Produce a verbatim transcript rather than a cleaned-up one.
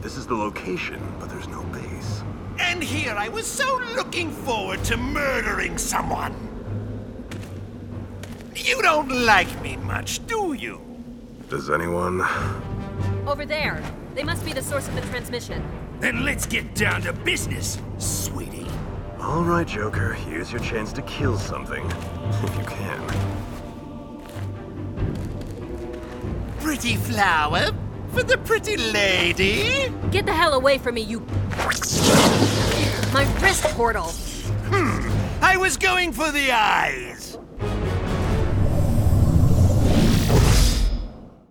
This is the location, but there's no base. And here I was so looking forward to murdering someone. You don't like me much, do you? Does anyone? Over there. They must be the source of the transmission. Then let's get down to business, sweetie. All right, Joker. Here's your chance to kill something. If you can. Pretty flower for the pretty lady. Get the hell away from me, you... My wrist portal! Hmm, I was going for the eyes.